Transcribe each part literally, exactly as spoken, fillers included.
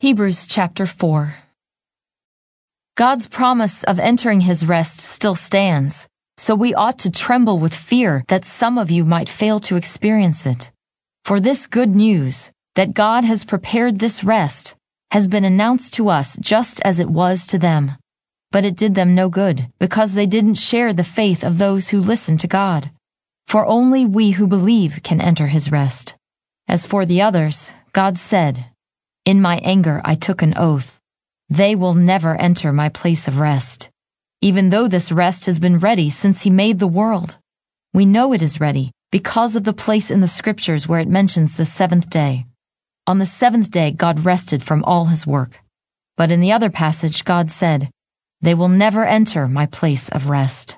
Hebrews chapter four. God's promise of entering his rest still stands, so we ought to tremble with fear that some of you might fail to experience it. For this good news, that God has prepared this rest, has been announced to us just as it was to them. But it did them no good, because they didn't share the faith of those who listen to God. For only we who believe can enter his rest. As for the others, God said, "In my anger I took an oath. They will never enter my place of rest." Even though this rest has been ready since he made the world. We know it is ready because of the place in the scriptures where it mentions the seventh day. On the seventh day God rested from all his work. But in the other passage God said, "They will never enter my place of rest."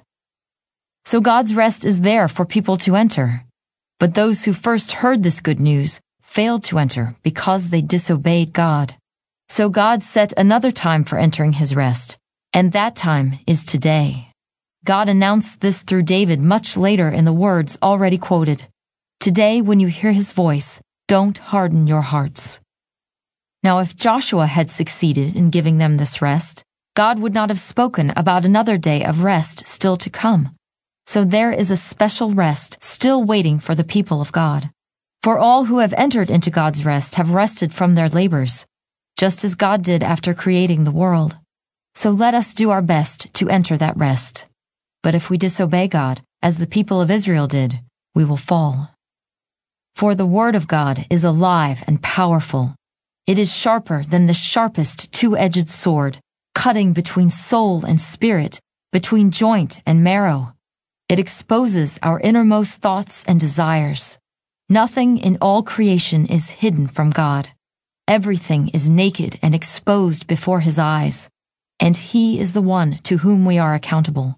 So God's rest is there for people to enter. But those who first heard this good news failed to enter because they disobeyed God. So God set another time for entering his rest, and that time is today. God announced this through David much later in the words already quoted. "Today, when you hear his voice, don't harden your hearts." Now, if Joshua had succeeded in giving them this rest, God would not have spoken about another day of rest still to come. So there is a special rest still waiting for the people of God. For all who have entered into God's rest have rested from their labors, just as God did after creating the world. So let us do our best to enter that rest. But if we disobey God, as the people of Israel did, we will fall. For the word of God is alive and powerful. It is sharper than the sharpest two-edged sword, cutting between soul and spirit, between joint and marrow. It exposes our innermost thoughts and desires. Nothing in all creation is hidden from God. Everything is naked and exposed before his eyes, and he is the one to whom we are accountable.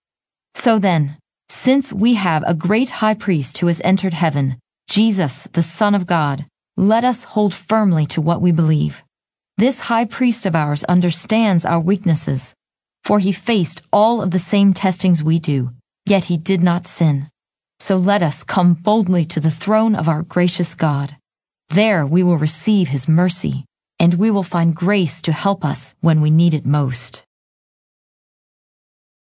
So then, since we have a great high priest who has entered heaven, Jesus, the Son of God, let us hold firmly to what we believe. This high priest of ours understands our weaknesses, for he faced all of the same testings we do, yet he did not sin. So let us come boldly to the throne of our gracious God. There we will receive his mercy, and we will find grace to help us when we need it most.